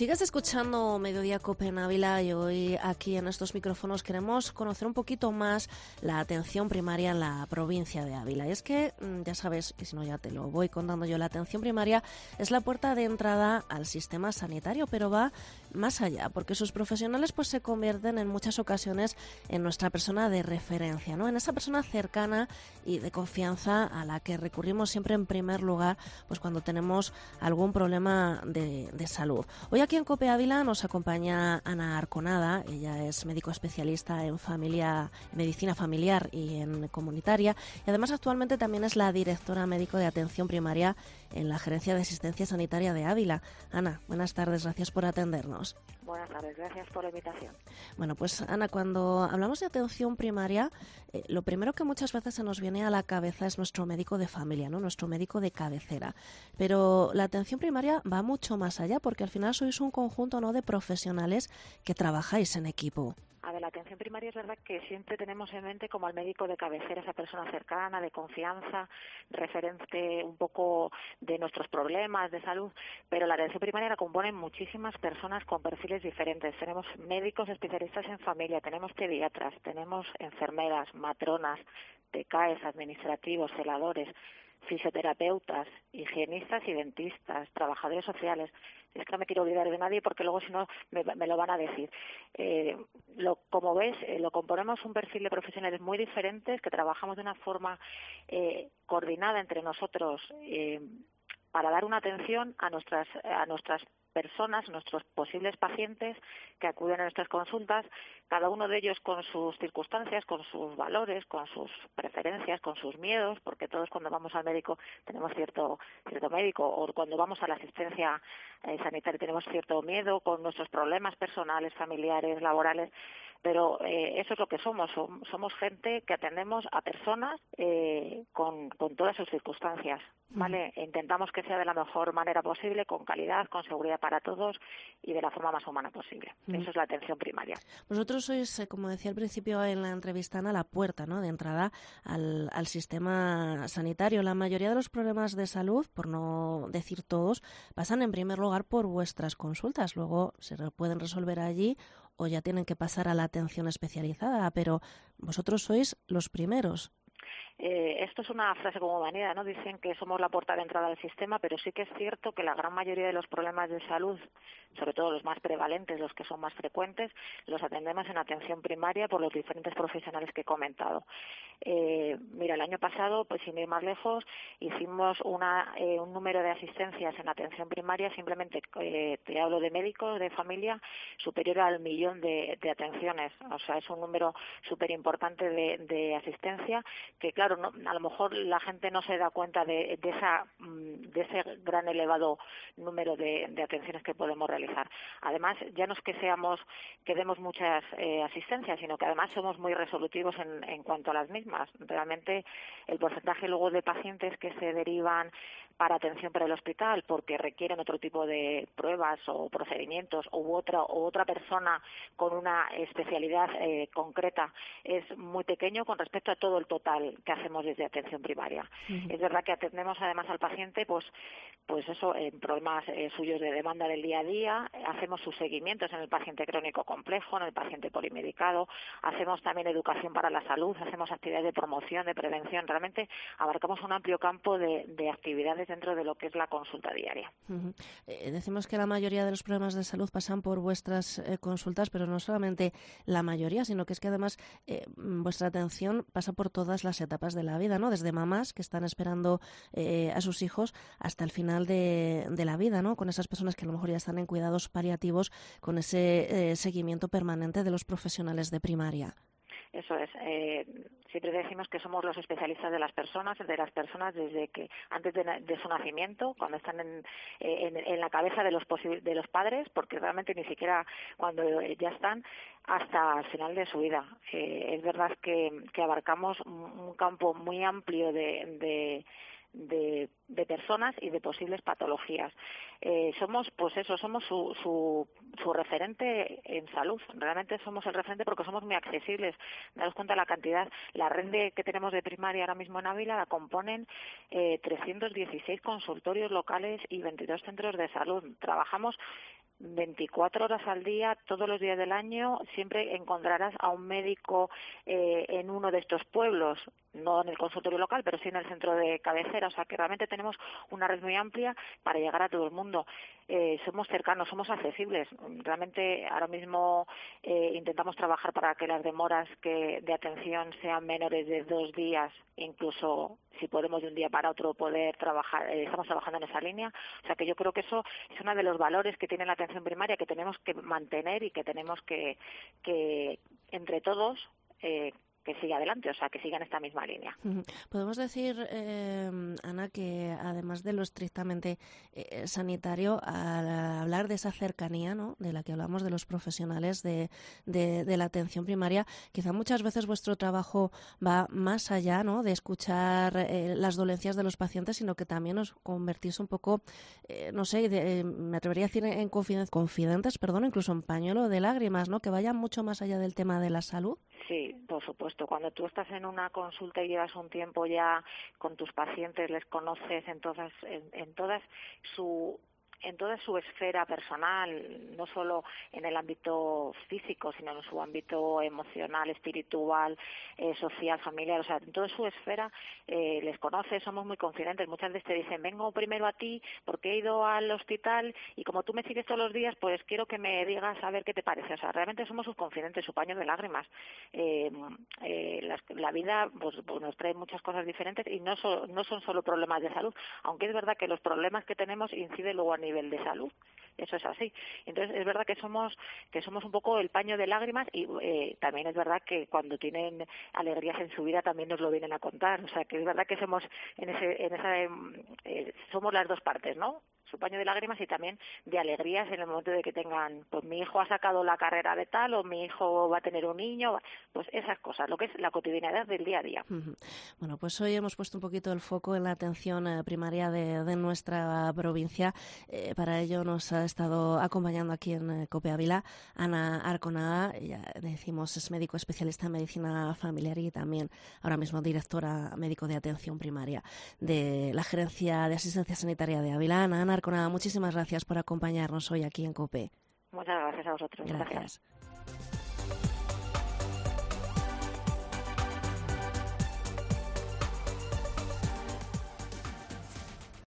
Sigues escuchando Mediodía Cope en Ávila y hoy aquí en estos micrófonos queremos conocer un poquito más la atención primaria en la provincia de Ávila. Y es que, ya sabes, y si no ya te lo voy contando yo, la atención primaria es la puerta de entrada al sistema sanitario, pero va más allá, porque sus profesionales pues se convierten en muchas ocasiones en nuestra persona de referencia, ¿no? En esa persona cercana y de confianza a la que recurrimos siempre en primer lugar pues cuando tenemos algún problema de salud. Hoy aquí en COPE Ávila nos acompaña Ana Arconada. Ella es médico especialista en medicina familiar y en comunitaria, y además actualmente también es la directora médico de atención primaria en la Gerencia de Asistencia Sanitaria de Ávila. Ana, buenas tardes, gracias por atendernos. Buenas tardes, gracias por la invitación. Bueno, pues Ana, cuando hablamos de atención primaria, lo primero que muchas veces se nos viene a la cabeza es nuestro médico de familia, ¿no? Nuestro médico de cabecera. Pero la atención primaria va mucho más allá, porque al final sois un conjunto, ¿no?, de profesionales que trabajáis en equipo. A ver, la atención primaria es verdad que siempre tenemos en mente como al médico de cabecera, esa persona cercana, de confianza, referente un poco de nuestros problemas de salud, pero la atención primaria la componen muchísimas personas con perfiles diferentes. Tenemos médicos especialistas en familia, tenemos pediatras, tenemos enfermeras, matronas, TCAEs, administrativos, celadores, fisioterapeutas, higienistas y dentistas, trabajadores sociales. Es que no me quiero olvidar de nadie porque luego si no me lo van a decir. Como ves, lo componemos un perfil de profesionales muy diferentes que trabajamos de una forma coordinada entre nosotros para dar una atención a nuestras personas, nuestros posibles pacientes que acuden a nuestras consultas, cada uno de ellos con sus circunstancias, con sus valores, con sus preferencias, con sus miedos, porque todos cuando vamos al médico tenemos cierto médico, o cuando vamos a la asistencia sanitaria tenemos cierto miedo con nuestros problemas personales, familiares, laborales, pero eso es lo que somos gente que atendemos a personas con todas sus circunstancias, ¿vale? Intentamos que sea de la mejor manera posible, con calidad, con seguridad para todos y de la forma más humana posible. Eso es la atención primaria. Vosotros sois, como decía al principio en la entrevista, Ana, la puerta, ¿no?, de entrada al sistema sanitario. La mayoría de los problemas de salud, por no decir todos, pasan en primer lugar por vuestras consultas. Luego se pueden resolver allí o ya tienen que pasar a la atención especializada, pero vosotros sois los primeros. Esto es una frase como vanidad, ¿no? Dicen que somos la puerta de entrada al sistema, pero sí que es cierto que la gran mayoría de los problemas de salud, sobre todo los más prevalentes, los que son más frecuentes, los atendemos en atención primaria por los diferentes profesionales que he comentado. Mira, el año pasado, pues sin ir más lejos, hicimos un número de asistencias en atención primaria, simplemente te hablo de médicos, de familia, superior al 1.000.000 de atenciones. O sea, es un número súper importante de asistencia que, claro, a lo mejor la gente no se da cuenta de ese gran elevado número de atenciones que podemos realizar. Además, ya no es que demos muchas asistencias, sino que además somos muy resolutivos en cuanto a las mismas. Realmente el porcentaje luego de pacientes que se derivan para atención para el hospital porque requieren otro tipo de pruebas o procedimientos u otra persona con una especialidad concreta es muy pequeño con respecto a todo el total que hacemos desde atención primaria. Es verdad que atendemos además al paciente pues eso en problemas suyos de demanda del día a día, hacemos sus seguimientos en el paciente crónico complejo, en el paciente polimedicado, hacemos también educación para la salud, hacemos actividades de promoción, de prevención, realmente abarcamos un amplio campo de actividades dentro de lo que es la consulta diaria. Decimos que la mayoría de los problemas de salud pasan por vuestras consultas, pero no solamente la mayoría, sino que es que además vuestra atención pasa por todas las etapas de la vida, ¿no? Desde mamás que están esperando a sus hijos hasta el final de la vida, ¿no? Con esas personas que a lo mejor ya están en cuidados paliativos, con ese seguimiento permanente de los profesionales de primaria. Eso es. Siempre decimos que somos los especialistas de las personas desde que antes de su nacimiento, cuando están en la cabeza de los padres, porque realmente ni siquiera cuando ya están, hasta el final de su vida. Es verdad que abarcamos un campo muy amplio de personas y de posibles patologías. Somos su referente en salud. Realmente somos el referente porque somos muy accesibles. Daros cuenta de la cantidad. La red que tenemos de primaria ahora mismo en Ávila la componen 316 consultorios locales y 22 centros de salud. Trabajamos 24 horas al día, todos los días del año, siempre encontrarás a un médico en uno de estos pueblos, no en el consultorio local, pero sí en el centro de cabecera. O sea, que realmente tenemos una red muy amplia para llegar a todo el mundo. Somos cercanos, somos accesibles. Realmente ahora mismo intentamos trabajar para que las demoras de atención sean menores de 2 días, incluso si podemos de un día para otro poder trabajar. Estamos trabajando en esa línea. O sea, que yo creo que eso es uno de los valores que tiene la atención primaria, que tenemos que mantener y que tenemos que entre todos que siga adelante, o sea, que siga en esta misma línea. Podemos decir, Ana, que además de lo estrictamente sanitario, al hablar de esa cercanía, ¿no?, de la que hablamos de los profesionales de la atención primaria, quizá muchas veces vuestro trabajo va más allá, ¿no?, de escuchar las dolencias de los pacientes, sino que también os convertís un poco, no sé, me atrevería a decir en confidentes, incluso en pañuelo de lágrimas, ¿no?, que vayan mucho más allá del tema de la salud. Sí, por supuesto. Cuando tú estás en una consulta y llevas un tiempo ya con tus pacientes, les conoces en toda su esfera personal, no solo en el ámbito físico, sino en su ámbito emocional, espiritual, social, familiar, o sea, en toda su esfera les conoces, somos muy confidentes. Muchas veces te dicen, vengo primero a ti porque he ido al hospital y como tú me sigues todos los días, pues quiero que me digas a ver qué te parece. O sea, realmente somos sus confidentes, su paño de lágrimas. La vida pues nos trae muchas cosas diferentes y no son solo problemas de salud, aunque es verdad que los problemas que tenemos inciden luego a nivel de salud. Eso es así. Entonces es verdad que somos un poco el paño de lágrimas y también es verdad que cuando tienen alegrías en su vida también nos lo vienen a contar. O sea, que es verdad que somos somos las dos partes, ¿no? Su paño de lágrimas y también de alegrías en el momento de que tengan, pues mi hijo ha sacado la carrera de tal o mi hijo va a tener un niño, pues esas cosas, lo que es la cotidianidad del día a día. Bueno, pues hoy hemos puesto un poquito el foco en la atención primaria de nuestra provincia. Para ello nos ha estado acompañando aquí en COPE Ávila Ana Arconada, ya decimos es médico especialista en medicina familiar y también ahora mismo directora médico de atención primaria de la Gerencia de Asistencia Sanitaria de Ávila. Ana Arconada, muchísimas gracias por acompañarnos hoy aquí en COPE. Muchas gracias a vosotros. Gracias.